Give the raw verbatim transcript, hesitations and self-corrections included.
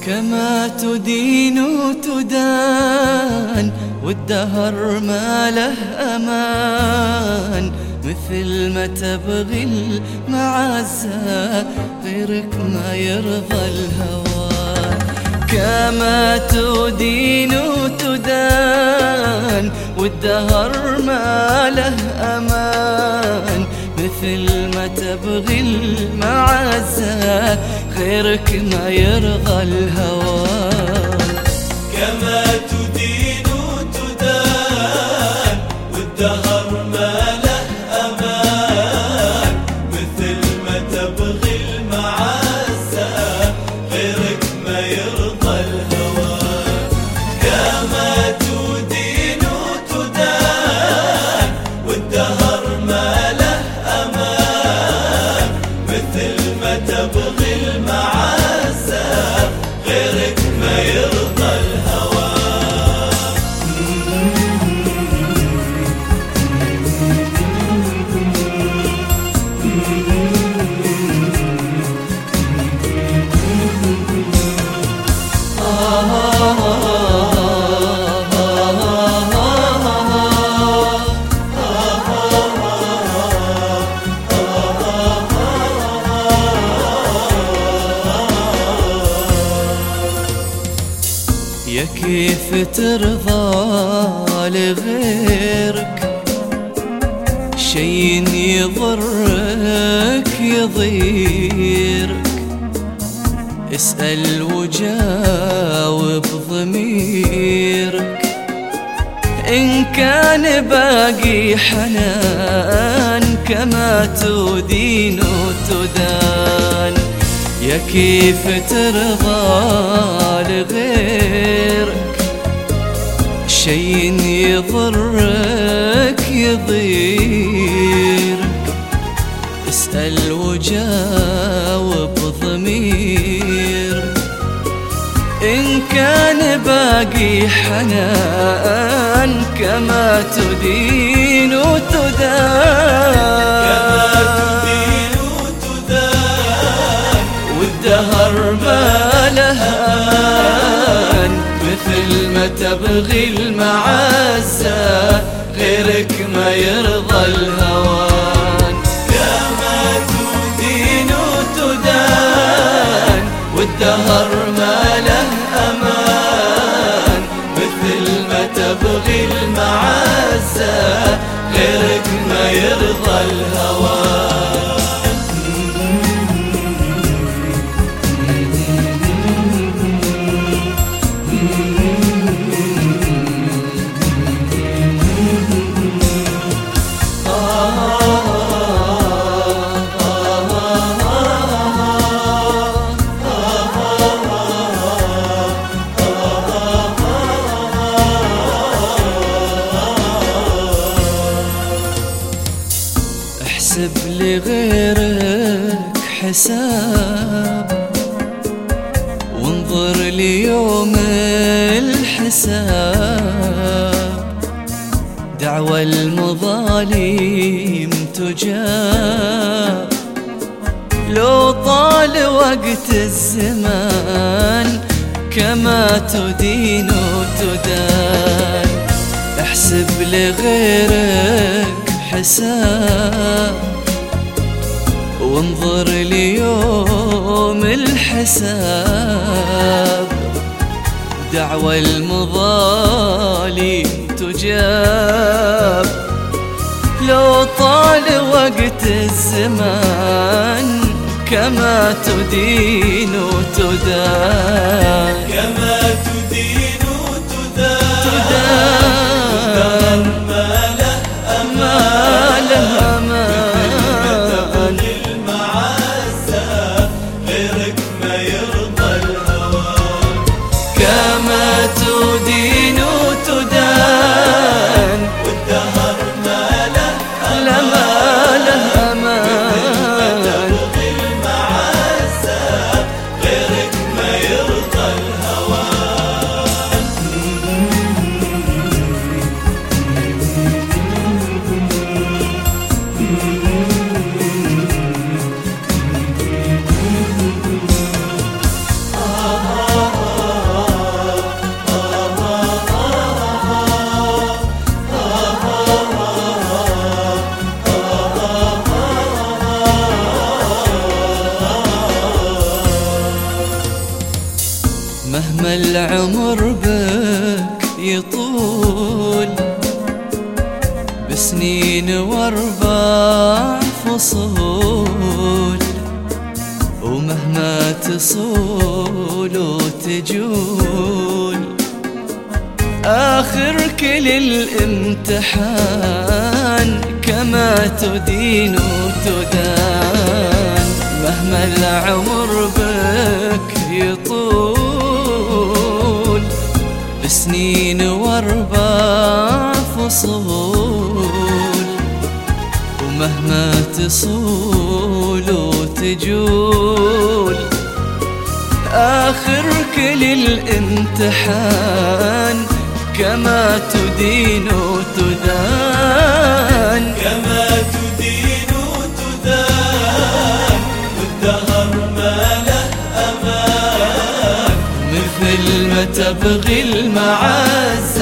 كما تدين تدان والدهر ما له أمان، مثل ما تبغي المعزة غيرك ما يرضى الهوان. كما تدين تدان والدهر ما له أمان، مثل ما تبغي المعزة غيرك ما يرضى الهوان. كما تدين تدان والدهر ما له أمان، مثل ما تبغي المعزة غيرك ما يرضى الهوان. كما تدين تدان والدهر ما له أمان، مثل ما تبغي المعزة غيرك ما يرضى الهوان. يا كيف ترضى لغيرك شي يضرك يضيرك، اسأل وجاوب ضميرك إن كان باقي حنان. كما تدين تدان يا كيف ترضى لغيرك شي يضرك يضيرك، اسأل وجاوب ضميرك إن كان باقي حنان. كما تدين تدان والدهر ما له أمان، مثل ما تبغي المعزة غيرك ما يرضى الهوان. كما تدين تدان والدهر ما له أمان، مثل ما تبغي المعزة غيرك ما يرضى الهوان. احسب لغيرك حساب وانظر ليوم الحساب، دعوى المظالم تجاب لو طال وقت الزمان. كما تدين تدان احسب لغيرك حساب وانظر ليوم الحساب، دعوى المظالم تجاب لو طال وقت الزمان. كما تدين تدان كما تدين تدان تدان ما له ما له أمان، المعزة غيرك ما يرضى الهوان. كما تدين تدان والدهر ما له لا ما له أمان، تبغي المعزة غيرك ما يرضى الهوان. العمر بك يطول بسنين واربع فصول، ومهما تصول وتجول آخر كل الامتحان كما تدين وتدان. مهما العمر بك يطول بسنين واربع فصول، ومهما تصول وتجول آخر كل الامتحان كما تدين وتدان. كما تدين وتدان والدهر ما له أمان، مثل ما تبغي المعز